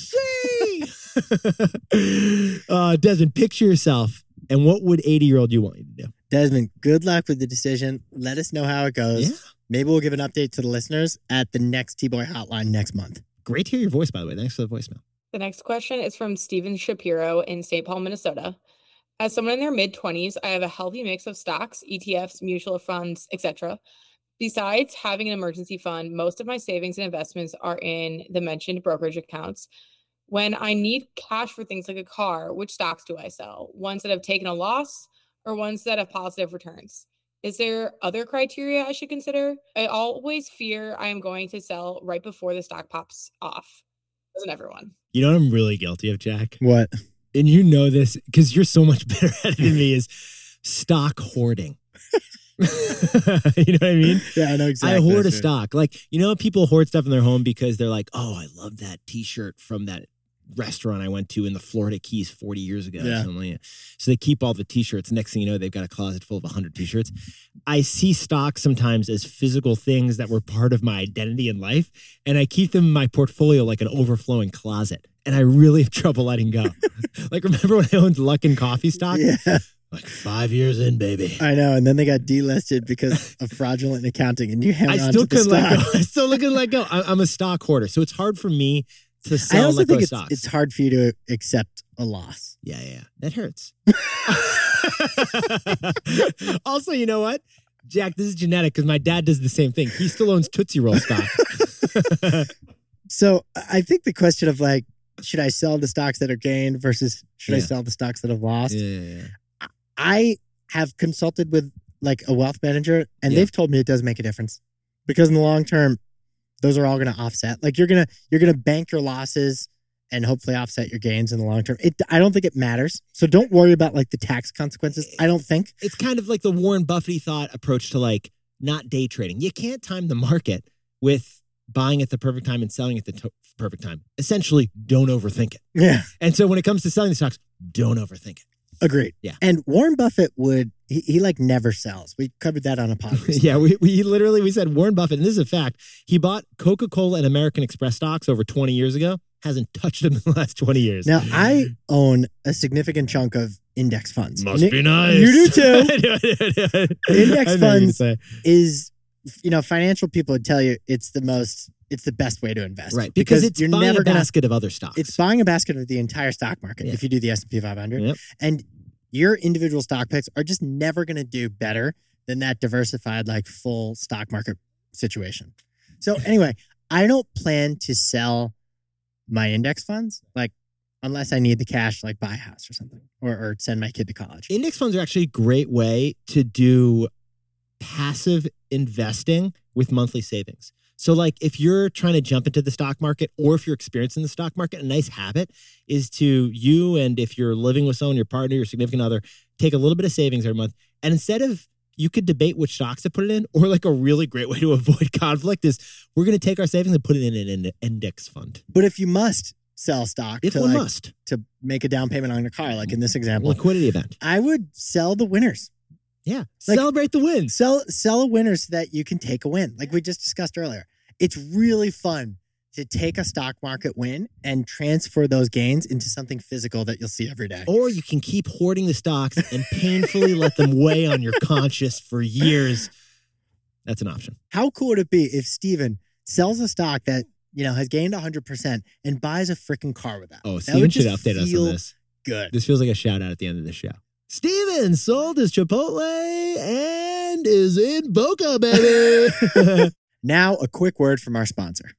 C! uh, Desmond, picture yourself, and what would eighty-year-old you want you to do? Desmond, good luck with the decision. Let us know how it goes. Yeah. Maybe we'll give an update to the listeners at the next T-Boy Hotline next month. Great to hear your voice, by the way. Thanks for the voicemail. The next question is from Steven Shapiro in Saint Paul, Minnesota. As someone in their mid-twenties, I have a healthy mix of stocks, E T Fs, mutual funds, et cetera. Besides having an emergency fund, most of my savings and investments are in the mentioned brokerage accounts. When I need cash for things like a car, which stocks do I sell? Ones that have taken a loss or ones that have positive returns? Is there other criteria I should consider? I always fear I am going to sell right before the stock pops off. Doesn't everyone? You know what I'm really guilty of, Jack? What? And you know this because you're so much better at it than me, is stock hoarding. You know what I mean? Yeah, I know exactly. I hoard a That's it. stock. Like, you know, people hoard stuff in their home because they're like, oh, I love that t-shirt from that restaurant I went to in the Florida Keys forty years ago. Yeah. Or something like that. So they keep all the t-shirts. Next thing you know, they've got a closet full of one hundred t-shirts. I see stocks sometimes as physical things that were part of my identity in life, and I keep them in my portfolio like an overflowing closet. And I really have trouble letting go. Like, remember when I owned Luckin Coffee stock? Yeah, Like five years in, baby. I know. And then they got delisted because of fraudulent accounting, and you held I on still to the couldn't let stock. go. I still couldn't let go. I- I'm a stock hoarder, so it's hard for me to I sell also let go think of it's, stocks. it's hard for you to accept a loss. Yeah, yeah, yeah. That hurts. Also, you know what? Jack, this is genetic because my dad does the same thing. He still owns Tootsie Roll stock. So I think the question of like, should I sell the stocks that are gained versus should I Yeah. sell the stocks that have lost? Yeah, yeah, yeah. I have consulted with like a wealth manager, and Yeah. they've told me it does make a difference because in the long term, those are all going to offset. Like you're gonna you're gonna bank your losses and hopefully offset your gains in the long term. It I don't think it matters. So don't worry about like the tax consequences. I don't think. It's kind of like the Warren Buffett thought approach to like not day trading. You can't time the market with buying at the perfect time and selling at the to- perfect time. Essentially, don't overthink it. Yeah, And so when it comes to selling the stocks, don't overthink it. agreed. Yeah. And Warren Buffett would he, he like never sells. We covered that on a podcast. Yeah, we, we literally, we said Warren Buffett, and this is a fact, he bought Coca-Cola and American Express stocks over twenty years ago, hasn't touched them in the last twenty years. Now I own a significant chunk of index funds. Must Nick- be nice. You do too. Index Index funds is, you know, financial people would tell you it's the most, it's the best way to invest. Right, because, it's you're buying never a gonna, basket of other stocks. it's buying a basket of the entire stock market Yeah. if you do the S and P five hundred. Yep. And your individual stock picks are just never going to do better than that diversified, like full stock market situation. So anyway, I don't plan to sell my index funds. Like unless I need the cash to like buy a house or something, or, or send my kid to college. Index funds are actually a great way to do passive investing with monthly savings. So like if you're trying to jump into the stock market or if you're experiencing the stock market, a nice habit is to you and if you're living with someone, your partner, your significant other, take a little bit of savings every month. And instead of, you could debate which stocks to put it in, or like a really great way to avoid conflict is we're going to take our savings and put it in an index fund. But if you must sell stock If to, one like, must. to make a down payment on a car, like in this example, Liquidity event. I would sell the winners. Yeah. Like- Celebrate the wins. Sell sell a winner so that you can take a win, like we just discussed earlier. It's really fun to take a stock market win and transfer those gains into something physical that you'll see every day. Or you can keep hoarding the stocks and painfully let them weigh on your conscience for years. That's an option. How cool would it be if Steven sells a stock that, you know, has gained one hundred percent and buys a freaking car with that? Oh, That Steven would should just update us feel on this. Good. This feels like a shout out at the end of the show. Steven sold his Chipotle and is in Boca, baby. Now, a quick word from our sponsor.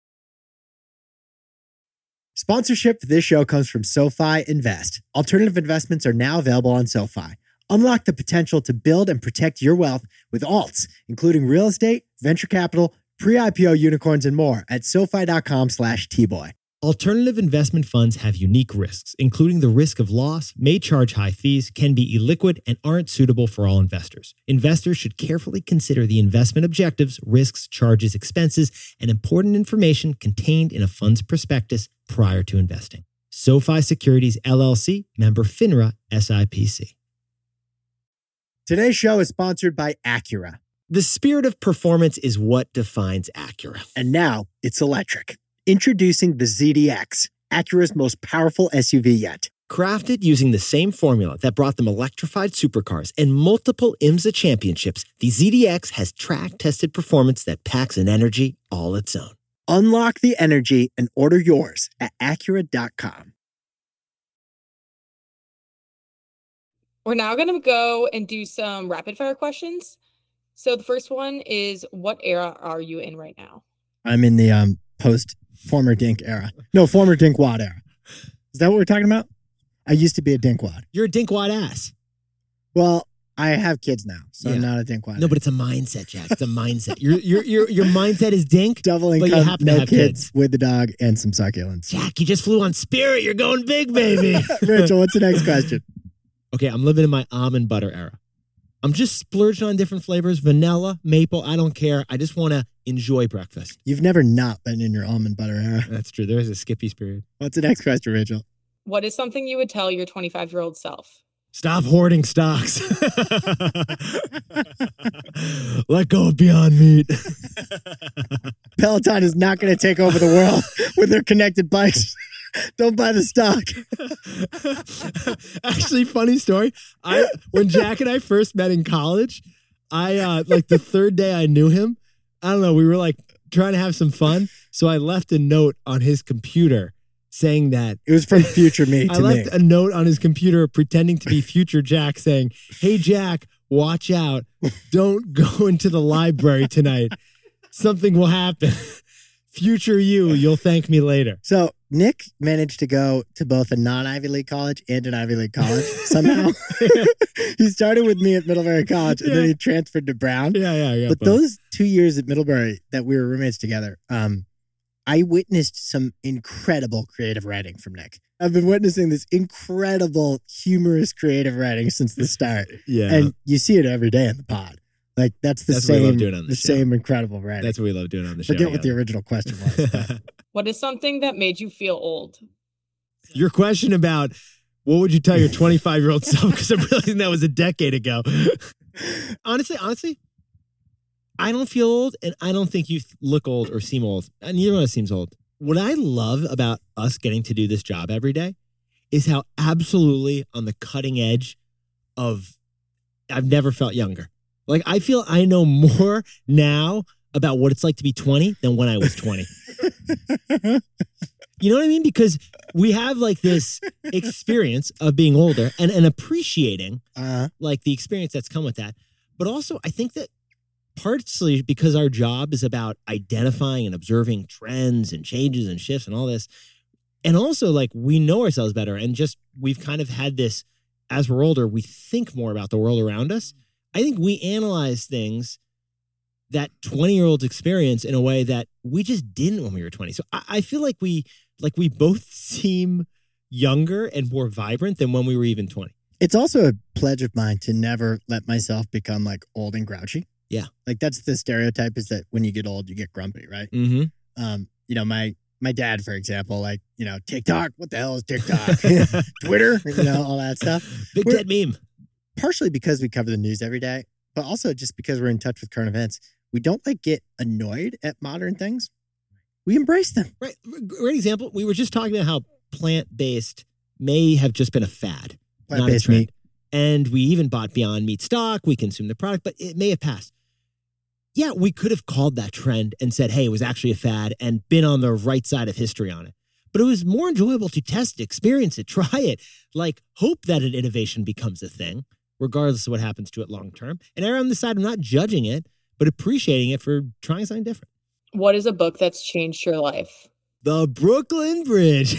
Sponsorship for this show comes from SoFi Invest. Alternative investments are now available on SoFi. Unlock the potential to build and protect your wealth with alts, including real estate, venture capital, pre-I P O unicorns, and more at SoFi.com slash T-Boy. Alternative investment funds have unique risks, including the risk of loss, may charge high fees, can be illiquid, and aren't suitable for all investors. Investors should carefully consider the investment objectives, risks, charges, expenses, and important information contained in a fund's prospectus prior to investing. SoFi Securities, L L C, member FINRA, S I P C. Today's show is sponsored by Acura. The spirit of performance is what defines Acura. And now it's electric. Introducing the Z D X, Acura's most powerful S U V yet. Crafted using the same formula that brought them electrified supercars and multiple IMSA championships, the Z D X has track-tested performance that packs an energy all its own. Unlock the energy and order yours at Acura dot com. We're now going to go and do some rapid fire questions. So the first one is, what era are you in right now? I'm in the um post former Dink era. No, former Dinkwad era. Is that what we're talking about? I used to be a Dinkwad. You're a dinkwad ass. Well, I have kids now, so I'm Yeah. not a Dinkwad. No, but it's a mindset, Jack. It's a mindset. Your your your your mindset is dink. double but you income, happen to no have kids, kids. with the dog and some succulents. Jack, you just flew on Spirit. You're going big, baby. Rachel, what's the next question? Okay, I'm living in my almond butter era. I'm just splurging on different flavors, vanilla, maple. I don't care. I just want to enjoy breakfast. You've never not been in your almond butter era. That's true. There is a Skippy's period. What's the next question, Rachel? What is something you would tell your twenty-five-year-old self? Stop hoarding stocks. Let go of Beyond Meat. Peloton is not going to take over the world with their connected bikes. Don't buy the stock. Actually, funny story. I when Jack and I first met in college, I uh, like the third day I knew him. I don't know. We were like trying to have some fun, so I left a note on his computer saying that. It was from future me to I left me. a note on his computer pretending to be future Jack, saying, "Hey Jack, watch out! Don't go into the library tonight. Something will happen." Future you, you'll thank me later. So Nick managed to go to both a non-Ivy League college and an Ivy League college somehow. He started with me at Middlebury College and then Yeah. he transferred to Brown. Yeah, yeah, yeah. But those two years at Middlebury that we were roommates together, um, I witnessed some incredible creative writing from Nick. I've been witnessing this incredible, humorous creative writing since the start. yeah, And you see it every day in the pod. Like that's the That's what we love same, doing on the the show. same incredible writing. that's what we love doing on the show. Forget what the yeah. original question was. but- What is something that made you feel old? Your question about what would you tell your twenty-five-year-old self? Because I'm realizing that was a decade ago. honestly, honestly, I don't feel old, and I don't think you look old or seem old. And neither one of us seems old. What I love about us getting to do this job every day is how absolutely on the cutting edge of I've never felt younger. Like I feel I know more now about what it's like to be twenty than when I was twenty. You know what I mean? Because we have like this experience of being older and, and appreciating uh, like the experience that's come with that. But also I think that partially because our job is about identifying and observing trends and changes and shifts and all this, And also, like, we know ourselves better. And just, we've kind of had this, as we're older, we think more about the world around us. I think we analyze things that twenty-year-olds experience in a way that we just didn't when we were twenty. So I, I feel like we, like, we both seem younger and more vibrant than when we were even twenty. It's also a pledge of mine to never let myself become like old and grouchy. Yeah. Like that's the stereotype, is that when you get old, you get grumpy, right? Mm-hmm. Um, you know, my my dad, for example, like, you know, TikTok, what the hell is TikTok? Twitter, you know, all that stuff. Big We're- dead meme. Partially because we cover the news every day, but also just because we're in touch with current events. We don't like get annoyed at modern things. We embrace them. Right. Great example. We were just talking about how plant-based may have just been a fad. not a Plant-based trend. meat. And we even bought Beyond Meat stock. We consumed the product, but it may have passed. Yeah, we could have called that trend and said, hey, it was actually a fad, and been on the right side of history on it. But it was more enjoyable to test, experience it, try it, like hope that an innovation becomes a thing, regardless of what happens to it long term. And err on the side of not judging it, but appreciating it for trying something different. What is a book that's changed your life? The Brooklyn Bridge.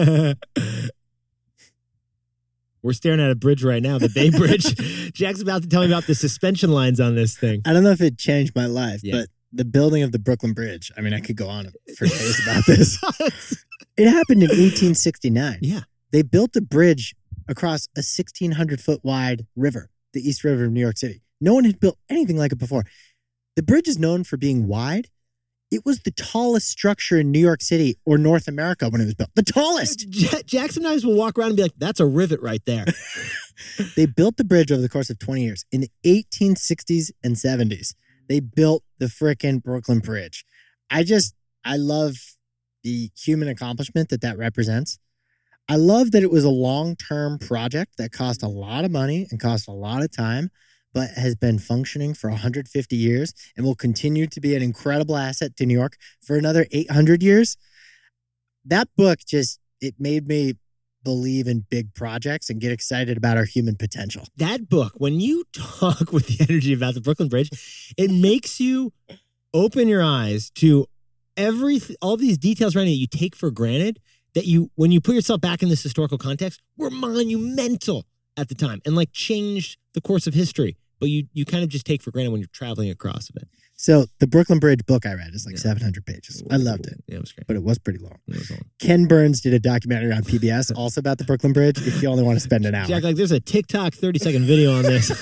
We're staring at a bridge right now, the Bay Bridge. Jack's about to tell me about the suspension lines on this thing. I don't know if it changed my life, Yeah. but the building of the Brooklyn Bridge, I mean, I could go on for days about this. It happened in eighteen sixty-nine. Yeah. They built a bridge across a sixteen hundred foot wide river, the East River of New York City. No one had built anything like it before. The bridge is known for being wide. It was the tallest structure in New York City or North America when it was built. The tallest. Jack, Jack sometimes will walk around and be like, that's a rivet right there. They built the bridge over the course of twenty years. In the eighteen sixties and seventies, they built the frickin' Brooklyn Bridge. I just, I love the human accomplishment that that represents. I love that it was a long-term project that cost a lot of money and cost a lot of time, but has been functioning for one hundred fifty years and will continue to be an incredible asset to New York for another eight hundred years. That book just, it made me believe in big projects and get excited about our human potential. That book, when you talk with the energy about the Brooklyn Bridge, it makes you open your eyes to every all these details around it you take for granted, that you, when you put yourself back in this historical context, were monumental at the time and like changed the course of history. But you you kind of just take for granted when you're traveling across of it. So the Brooklyn Bridge book I read is like Yeah. seven hundred pages. I loved it, Yeah, it was great. but it was pretty long. It was long. Ken Burns did a documentary on P B S also about the Brooklyn Bridge if you only want to spend an hour. Jack, like, there's a TikTok thirty second video on this.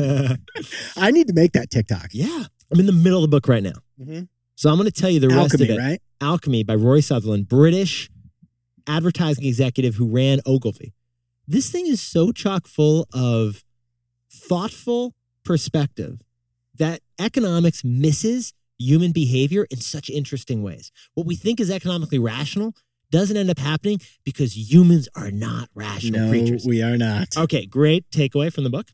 I need to make that TikTok. Yeah. I'm in the middle of the book right now. Mhm. So I'm going to tell you the rest Alchemy, of it. right? Alchemy by Roy Sutherland, British advertising executive who ran Ogilvy. This thing is so chock full of thoughtful perspective that economics misses human behavior in such interesting ways. What we think is economically rational doesn't end up happening because humans are not rational No, creatures. we are not. Okay, great takeaway from the book.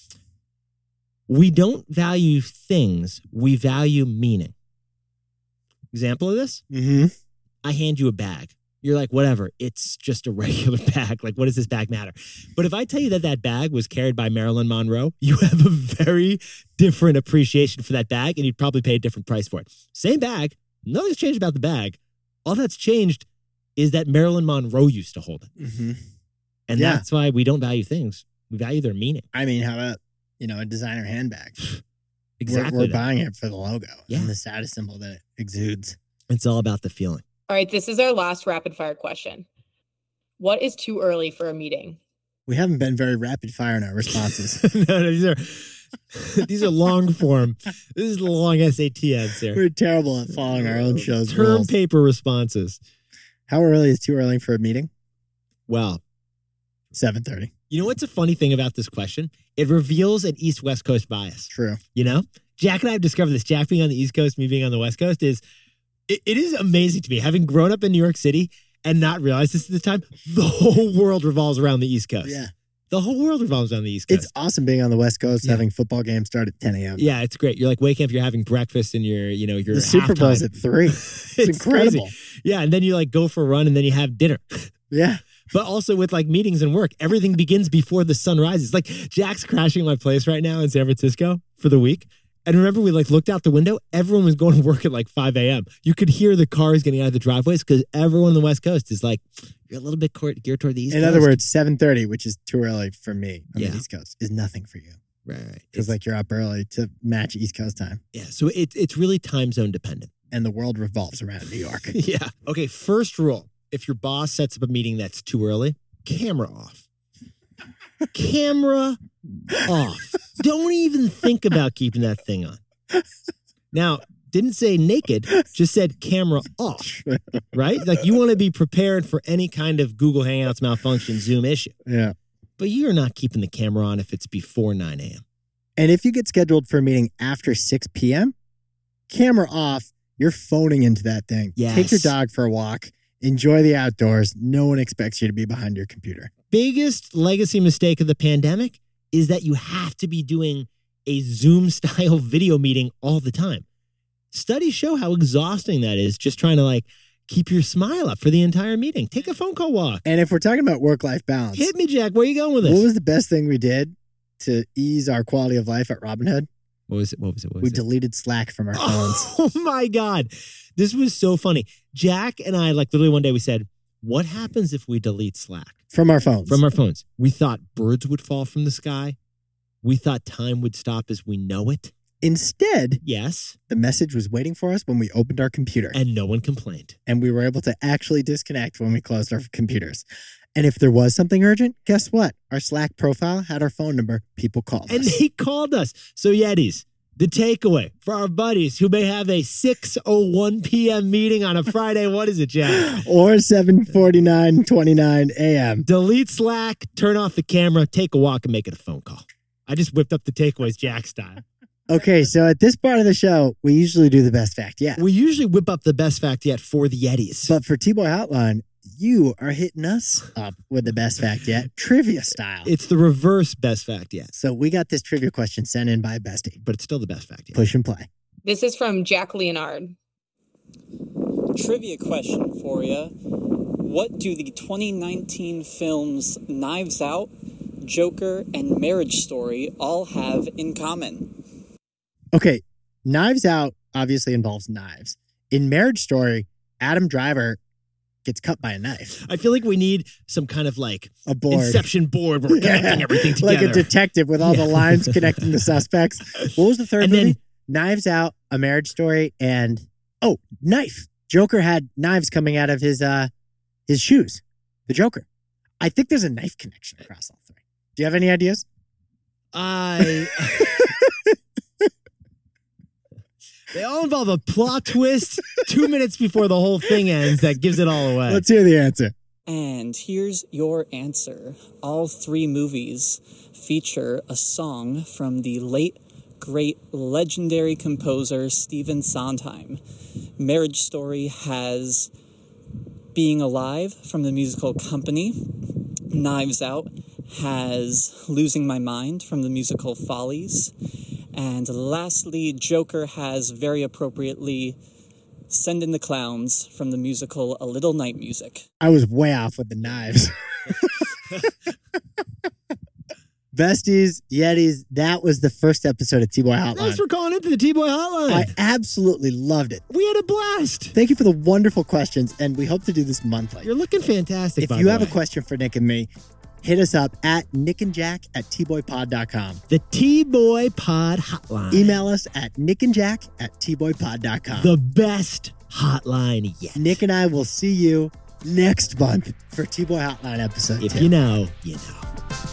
We don't value things, we value meaning. Example of this? Mm-hmm. I hand you a bag. You're like, whatever, it's just a regular bag. Like, what does this bag matter? But if I tell you that that bag was carried by Marilyn Monroe, you have a very different appreciation for that bag, and you'd probably pay a different price for it. Same bag, nothing's changed about the bag. All that's changed is that Marilyn Monroe used to hold it. Mm-hmm. And Yeah. that's why we don't value things. We value their meaning. I mean, how about, you know, a designer handbag? Exactly. We're, we're that. buying it for the logo Yeah. and the status symbol that it exudes. It's all about the feeling. All right, this is our last rapid fire question. What is too early for a meeting? We haven't been very rapid fire in our responses. no, no, these are these are long form. This is the long S A T answer. We're terrible at following our own show's Term rules. paper responses. How early is too early for a meeting? Well, seven thirty. you know what's a funny thing about this question? It reveals an East-West Coast bias. True. You know? Jack and I have discovered this. Jack being on the East Coast, me being on the West Coast, is it, it is amazing to me. Having grown up in New York City and not realized this at the time, the whole world revolves around the East Coast. Yeah. The whole world revolves around the East Coast. It's awesome being on the West Coast, Yeah. having football games start at ten a.m. Yeah, it's great. You're like waking up, you're having breakfast, and you're, you know, you're The Super Bowl's halftime. at three. It's, It's incredible. crazy. Yeah, and then you like go for a run, and then you have dinner. Yeah. But also with like meetings and work, everything begins before the sun rises. Like Jack's crashing my place right now in San Francisco for the week. And remember, we like looked out the window. Everyone was going to work at like five a.m. You could hear the cars getting out of the driveways because everyone on the West Coast is like, you're a little bit geared toward the East In Coast. other words, seven thirty, which is too early for me on Yeah. the East Coast, is nothing for you. right, right. Because like you're up early to match East Coast time. Yeah, so it, it's really time zone dependent. And the world revolves around New York. Yeah. Okay, first rule. If your boss sets up a meeting that's too early, camera off. Camera off. Don't even think about keeping that thing on. Now, didn't say naked, just said camera off, right? Like you want to be prepared for any kind of Google Hangouts malfunction, Zoom issue. Yeah. But you're not keeping the camera on if it's before nine a.m. And if you get scheduled for a meeting after six p.m., camera off, you're phoning into that thing. Yes. Take your dog for a walk. Enjoy the outdoors. No one expects you to be behind your computer. Biggest legacy mistake of the pandemic is that you have to be doing a Zoom-style video meeting all the time. Studies show how exhausting that is, just trying to like keep your smile up for the entire meeting. Take a phone call walk. And if we're talking about work-life balance, Hit me, Jack. Where are you going with this? what was the best thing we did to ease our quality of life at Robinhood? What was it? What was it? What We was it? deleted Slack from our phones. Oh my God. This was so funny. Jack and I, like literally one day we said, what happens if we delete Slack From our phones. from our phones? We thought birds would fall from the sky. We thought time would stop as we know it. Instead, Yes. the message was waiting for us when we opened our computer. And no one complained. And we were able to actually disconnect when we closed our computers. And if there was something urgent, guess what? Our Slack profile had our phone number. People called And us. they called us. So Yetis, the takeaway for our buddies who may have a six oh one p.m. meeting on a Friday. What is it, Jack? Or seven forty-nine twenty-nine a.m. Delete Slack, turn off the camera, take a walk, and make it a phone call. I just whipped up the takeaways Jack style. Okay, so at this part of the show, we usually do the best fact yet. We usually whip up the best fact yet for the Yetis. But for T-Boy Hotline, you are hitting us up with the best fact yet, trivia style. It's the reverse best fact yet, So we got this trivia question sent in by Bestie. but it's still the best fact yet. Push and play. This is from Jack Leonard. Trivia question for you. What do the twenty nineteen films Knives Out, Joker, and Marriage Story all have in common? Okay, Knives Out obviously involves knives. In Marriage Story, Adam Driver gets cut by a knife. I feel like we need some kind of like A board. Inception board where we're connecting Yeah, everything together. Like a detective with all Yeah. the lines connecting the suspects. What was the third And movie? then- Knives Out, A Marriage Story, and oh, knife. Joker had knives coming out of his uh his shoes. The Joker. I think there's a knife connection across all three. Do you have any ideas? I. They all involve a plot twist two minutes before the whole thing ends that gives it all away. Let's hear the answer. And here's your answer. All three movies feature a song from the late, great, legendary composer Stephen Sondheim. Marriage Story has Being Alive from the musical Company. Knives Out has Losing My Mind from the musical Follies. And lastly, Joker has, very appropriately, Send in the Clowns from the musical A Little Night Music. I was way off with the knives. Besties, Yetis, that was the first episode of T-Boy Hotline. Thanks for calling into the T-Boy Hotline. I absolutely loved it. we had a blast. Thank you for the wonderful questions, and we hope to do this monthly. You're looking fantastic. If by you the have way. a question for Nick and me, hit us up at Nick and Jack at T boy pod dot com. The T-Boy Pod Hotline. Email us at Nick and Jack at T boy pod dot com. The best hotline yet. Nick and I will see you next month for T-Boy Hotline episode If two. you know, you know.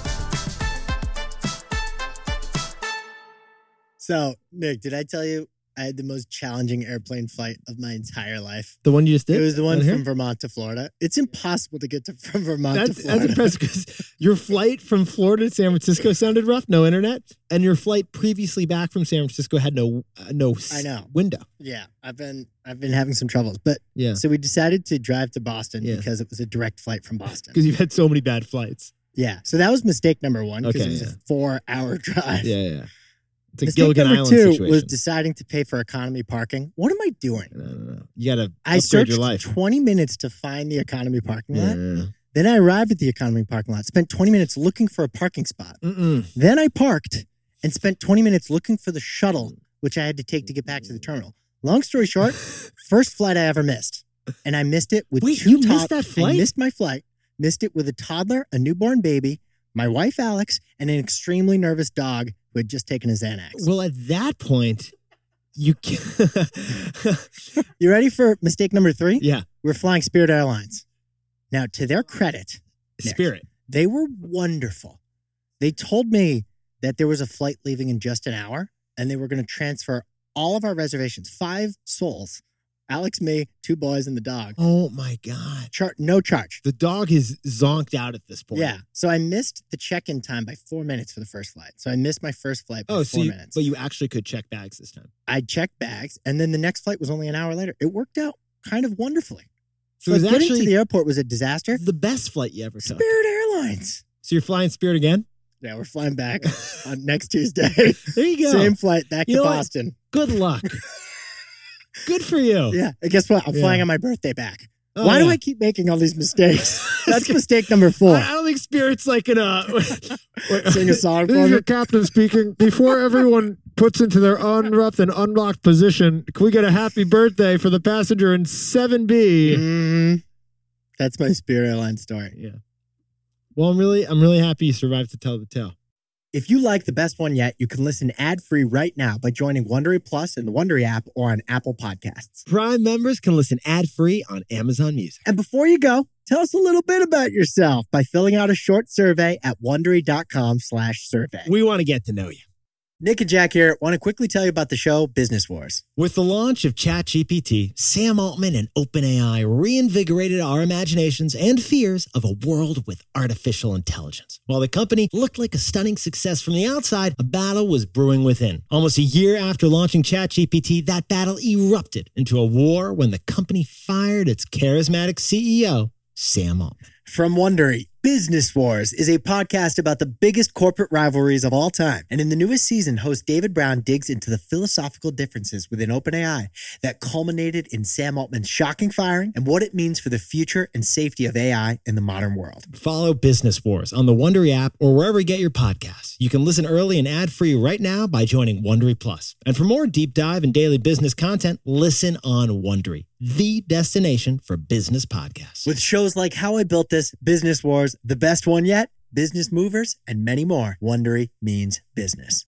So, Nick, did I tell you I had the most challenging airplane flight of my entire life? The one you just did? It was the one Down here? from Vermont to Florida. It's impossible to get to from Vermont That's, to that's Florida. impressive because your flight from Florida to San Francisco sounded rough, no internet, and your flight previously back from San Francisco had no uh, no s- I know. window. Yeah, I've been I've been having some troubles, but Yeah, so we decided to drive to Boston Yeah. because it was a direct flight from Boston. because you've had so many bad flights. Yeah, so that was mistake number one because Okay, it was yeah. a four-hour drive. Yeah, yeah. It's a Mistake Gilligan number Island two situation. was deciding to pay for economy parking. What am I doing? no, no, no. You gotta I upgrade searched your life. twenty minutes to find the economy parking Yeah, lot. yeah, Then I arrived at the economy parking lot, spent twenty minutes looking for a parking spot. yeah. Mm-mm. Then I parked and spent twenty minutes looking for the shuttle which I had to take to get back to the terminal. Long story short, first flight I ever missed. And I missed it with Wait, two you tod- missed that flight? I missed my flight. Missed it with a toddler, a newborn baby, my wife Alex, and an extremely nervous dog who had just taken a Xanax. Well, at that point, you can You ready for mistake number three? Yeah. We're flying Spirit Airlines. Now, to their credit, Nick, Spirit. they were wonderful. They told me that there was a flight leaving in just an hour, and they were going to transfer all of our reservations, five souls, Alex, me, two boys, and the dog. Oh my God. Char- no charge. The dog is zonked out at this point. Yeah. So I missed the check-in time by four minutes for the first flight. So I missed my first flight by Oh, four so you, minutes. but you actually could check bags this time. I checked bags, and then the next flight was only an hour later. It worked out kind of wonderfully. So So it was getting actually to the airport was a disaster. the best flight you ever took. Spirit Airlines. So you're flying Spirit again? Yeah, we're flying back on next Tuesday. There you go. Same flight back You to know what? Boston. Good luck. Good for you. Yeah. And guess what? I'm Yeah. flying on my birthday back. Oh, Why do yeah. I keep making all these mistakes? That's mistake number four. I, I don't think Spirit's like gonna Sing a song This for is me. your captain speaking. Before everyone puts into their unwrapped and unlocked position, can we get a happy birthday for the passenger in seven B? Mhm. That's my Spirit Airlines story. Yeah. Well, I'm really, I'm really happy you survived to tell the tale. If you like the best one yet, you can listen ad-free right now by joining Wondery Plus in the Wondery app or on Apple Podcasts. Prime members can listen ad-free on Amazon Music. And before you go, tell us a little bit about yourself by filling out a short survey at Wondery.com slash survey. We want to get to know you. Nick and Jack here. Want to quickly tell you about the show Business Wars. With the launch of ChatGPT, Sam Altman and OpenAI reinvigorated our imaginations and fears of a world with artificial intelligence. While the company looked like a stunning success from the outside, a battle was brewing within. Almost a year after launching ChatGPT, that battle erupted into a war when the company fired its charismatic C E O, Sam Altman. From Wondery, Business Wars is a podcast about the biggest corporate rivalries of all time. And in the newest season, host David Brown digs into the philosophical differences within OpenAI that culminated in Sam Altman's shocking firing and what it means for the future and safety of A I in the modern world. Follow Business Wars on the Wondery app or wherever you get your podcasts. You can listen early and ad-free right now by joining Wondery Plus. And for more deep dive and daily business content, listen on Wondery, the destination for business podcasts. With shows like How I Built This, Business Wars, The Best One Yet, Business Movers, and many more, Wondery means business.